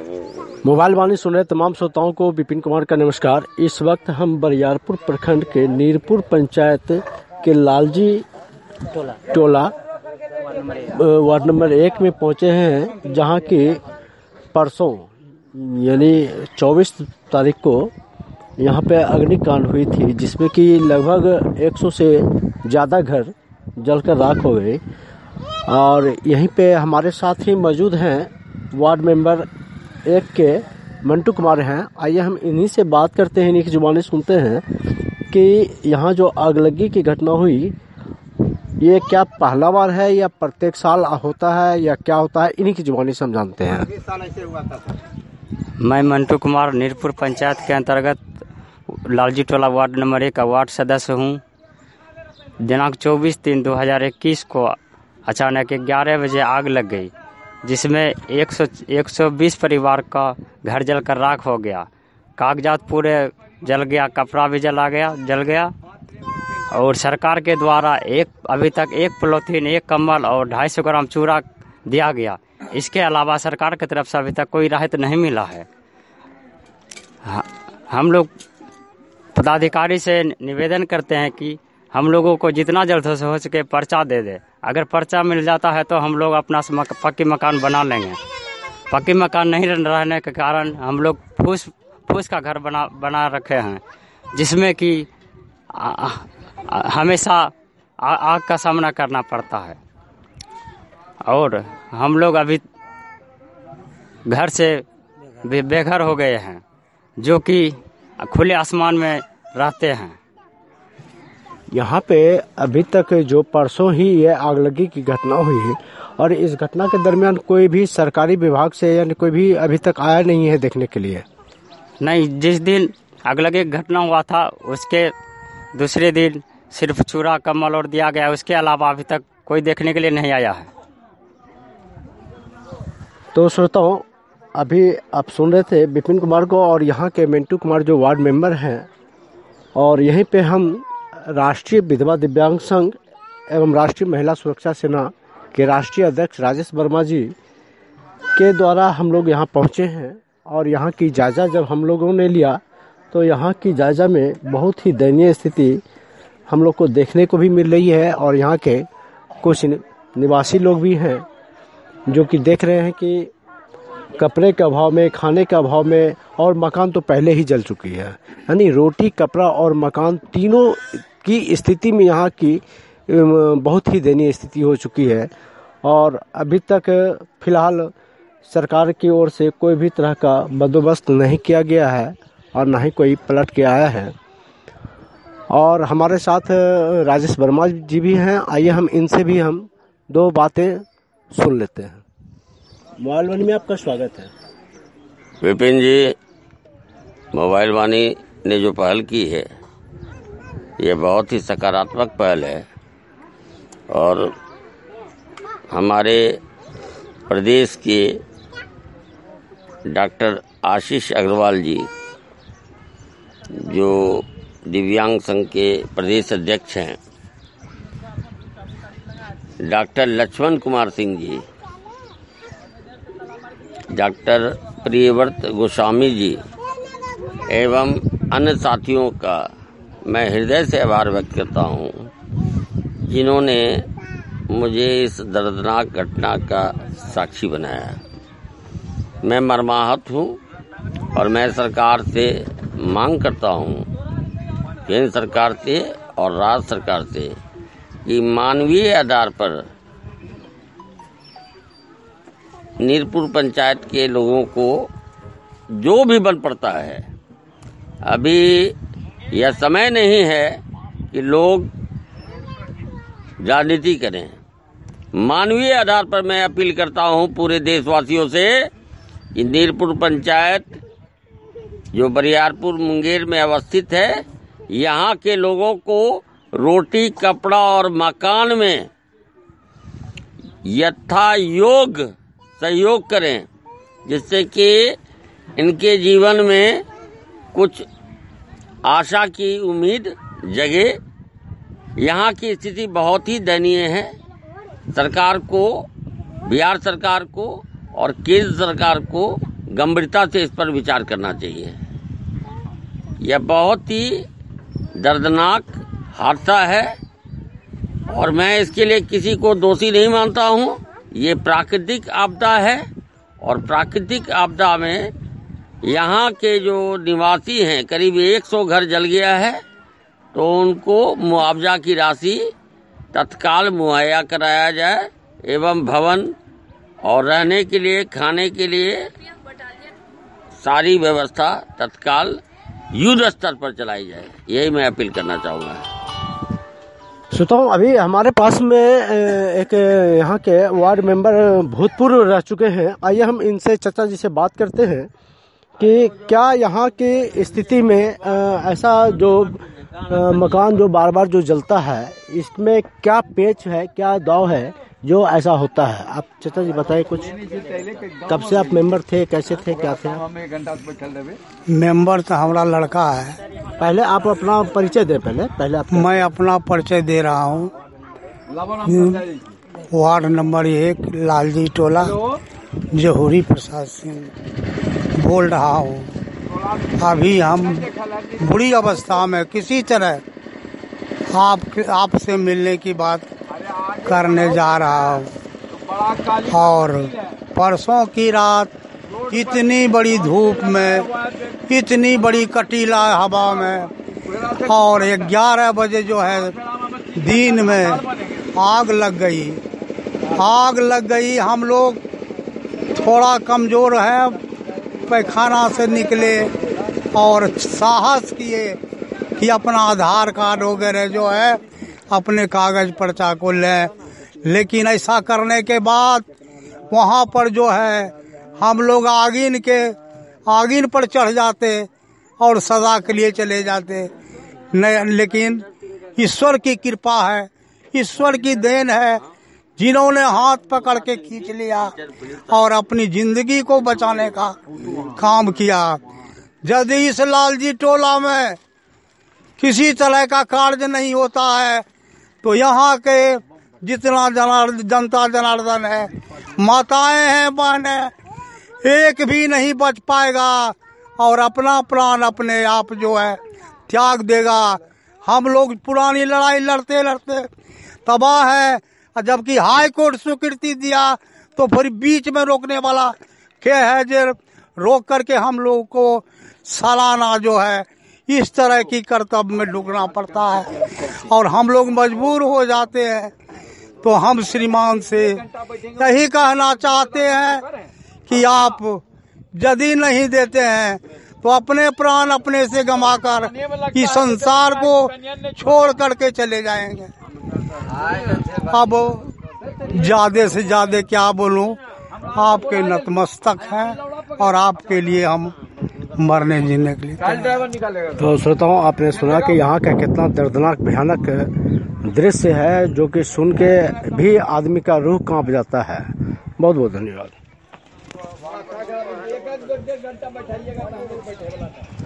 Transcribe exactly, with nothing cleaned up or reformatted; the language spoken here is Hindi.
मोबाइल वाणी सुन रहे तमाम श्रोताओं को विपिन कुमार का नमस्कार। इस वक्त हम बरियारपुर प्रखंड के नीरपुर पंचायत के लालजी टोला, टोला वार्ड नंबर एक में पहुंचे हैं, जहां की परसों यानी चौबीस तारीख को यहां पे अग्निकांड हुई थी, जिसमें कि लगभग सौ से ज़्यादा घर जलकर राख हो गए। और यहीं पे हमारे साथ ही मौजूद हैं वार्ड मेंबर एक के मंटू कुमार हैं। आइए हम इन्हीं से बात करते हैं, इन्हीं की जुबानी सुनते हैं कि यहाँ जो आगलगी की घटना हुई, ये क्या पहला बार है या प्रत्येक साल होता है या क्या होता है, इन्हीं की जुबानी से हम जानते हैं। मैं मंटू कुमार नीरपुर पंचायत के अंतर्गत लालजी टोला वार्ड नंबर एक का वार्ड सदस्य हूँ। दिनांक चौबीस तीन दो हज़ार इक्कीस को अचानक ग्यारह बजे आग लग गई, जिसमें एक सौ बीस परिवार का घर जलकर राख हो गया। कागजात पूरे जल गया, कपड़ा भी जला गया जल गया और सरकार के द्वारा एक अभी तक एक पॉलीथीन, एक कंबल और ढाई सौ ग्राम चूरा दिया गया। इसके अलावा सरकार की तरफ से अभी तक कोई राहत नहीं मिला है। हम लोग पदाधिकारी से निवेदन करते हैं कि हम लोगों को जितना जल्द से हो सके पर्चा दे दे। अगर पर्चा मिल जाता है तो हम लोग अपना पक्की मकान बना लेंगे। पक्की मकान नहीं रहने के कारण हम लोग फूस फूस का घर बना बना रखे हैं, जिसमें कि हमेशा आग का सामना करना पड़ता है। और हम लोग अभी घर से बेघर हो गए हैं, जो कि खुले आसमान में रहते हैं। यहाँ पे अभी तक जो परसों ही ये आगलगी की घटना हुई है, और इस घटना के दरमियान कोई भी सरकारी विभाग से यानी कोई भी अभी तक आया नहीं है देखने के लिए। नहीं, जिस दिन आगलगी की घटना हुआ था उसके दूसरे दिन सिर्फ चूरा कम्बल और दिया गया, उसके अलावा अभी तक कोई देखने के लिए नहीं आया है। तो श्रोताओं, अभी आप सुन रहे थे विपिन कुमार को और यहाँ के मंटू कुमार जो वार्ड मेंबर हैं, और यहीं पे हम राष्ट्रीय विधवा दिव्यांग संघ एवं राष्ट्रीय महिला सुरक्षा सेना के राष्ट्रीय अध्यक्ष राजेश वर्मा जी के द्वारा हम लोग यहाँ पहुँचे हैं। और यहाँ की जायज़ा जब हम लोगों ने लिया तो यहाँ की जायज़ा में बहुत ही दयनीय स्थिति हम लोग को देखने को भी मिल रही है। और यहाँ के कुछ निवासी लोग भी हैं जो कि देख रहे हैं कि कपड़े के अभाव में, खाने के अभाव में, और मकान तो पहले ही जल चुकी है। यानी रोटी, कपड़ा और मकान तीनों की स्थिति में यहाँ की बहुत ही दयनीय स्थिति हो चुकी है। और अभी तक फिलहाल सरकार की ओर से कोई भी तरह का बंदोबस्त नहीं किया गया है और ना ही कोई पलट के आया है। और हमारे साथ राजेश वर्मा जी भी हैं। आइए हम इनसे भी हम दो बातें सुन लेते हैं। मोबाइल वाणी में आपका स्वागत है। विपिन जी, मोबाइल वाणी ने जो पहल की है ये बहुत ही सकारात्मक पहल है। और हमारे प्रदेश के डॉक्टर आशीष अग्रवाल जी, जो दिव्यांग संघ के प्रदेश अध्यक्ष हैं, डॉक्टर लक्ष्मण कुमार सिंह जी, डॉक्टर प्रियव्रत गोस्वामी जी एवं अन्य साथियों का मैं हृदय से आभार व्यक्त करता हूं, जिन्होंने मुझे इस दर्दनाक घटना का साक्षी बनाया। मैं मर्माहत हूं और मैं सरकार से मांग करता हूं, केंद्र सरकार से और राज्य सरकार से, कि मानवीय आधार पर नीरपुर पंचायत के लोगों को जो भी बन पड़ता है, अभी यह समय नहीं है कि लोग राजनीति करें। मानवीय आधार पर मैं अपील करता हूं पूरे देशवासियों से कि नीरपुर पंचायत जो बरियारपुर मुंगेर में अवस्थित है, यहाँ के लोगों को रोटी, कपड़ा और मकान में यथा योग्य सहयोग करें, जिससे कि इनके जीवन में कुछ आशा की उम्मीद जगे। यहाँ की स्थिति बहुत ही दयनीय है। सरकार को, बिहार सरकार को और केंद्र सरकार को गंभीरता से इस पर विचार करना चाहिए। यह बहुत ही दर्दनाक हादसा है और मैं इसके लिए किसी को दोषी नहीं मानता हूं। ये प्राकृतिक आपदा है और प्राकृतिक आपदा में यहाँ के जो निवासी हैं, करीब सौ घर जल गया है, तो उनको मुआवजा की राशि तत्काल मुहैया कराया जाए एवं भवन और रहने के लिए, खाने के लिए सारी व्यवस्था तत्काल युद्ध स्तर पर चलाई जाए। यही मैं अपील करना चाहूँगा। श्रोताओं, अभी हमारे पास में एक यहाँ के वार्ड मेंबर भूतपूर्व रह चुके हैं। आइए हम इनसे, चाचा जी से बात करते हैं कि क्या यहाँ की स्थिति में ऐसा जो मकान जो बार बार जो जलता है, इसमें क्या पेच है, क्या दाव है जो ऐसा होता है। आप चाचा जी बताइए कुछ, कब से आप मेंबर थे, कैसे थे, क्या थे? मेंबर तो हमारा लड़का है। पहले आप अपना परिचय दे। पहले पहले आप। मैं अपना परिचय दे रहा हूँ। वार्ड नंबर एक, लालजी टोला, जौहरी प्रसाद सिंह बोल रहा हूँ। अभी हम बुरी अवस्था में किसी तरह आप आपसे मिलने की बात करने जा रहा हूँ। और परसों की रात इतनी बड़ी धूप में, इतनी बड़ी कटीला हवा में और ग्यारह बजे जो है दिन में आग लग गई। आग लग गई। हम लोग थोड़ा कमजोर है, पैखाना से निकले और साहस किए कि अपना आधार कार्ड वगैरह जो है अपने कागज पर्चा को लें। लेकिन ऐसा करने के बाद वहाँ पर जो है हम लोग आगिन के आगिन पर चढ़ जाते और सजा के लिए चले जाते। नहीं, लेकिन ईश्वर की कृपा है, ईश्वर की देन है, जिन्होंने हाथ पकड़ के खींच लिया और अपनी जिंदगी को बचाने का काम किया। यदि इस लालजी टोला में किसी तरह का कार्य नहीं होता है तो यहाँ के जितना जनार्द जनता जनार्दन है, माताएं हैं, बहनें, एक भी नहीं बच पाएगा और अपना प्राण अपने आप जो है त्याग देगा। हम लोग पुरानी लड़ाई लड़ते लड़ते तबाह है, जबकि हाई कोर्ट स्वीकृति दिया तो फिर बीच में रोकने वाला क्या है, जो रोक करके हम लोग को सालाना जो है इस तरह की कर्तव्य में डूबना पड़ता है और हम लोग मजबूर हो जाते हैं। तो हम श्रीमान से यही कहना चाहते हैं कि आप यदि नहीं देते हैं तो अपने प्राण अपने से गंवाकर इस संसार को छोड़ करके चले जाएंगे। अब ज्यादा से ज्यादा क्या बोलूं, आपके नतमस्तक हैं और आपके लिए हम मरने जीने के लिए। तो श्रोताओं, आपने सुना कि यहाँ का कितना दर्दनाक भयानक दृश्य है, जो कि सुन के भी आदमी का रूह कांप जाता है। बहुत बहुत धन्यवाद।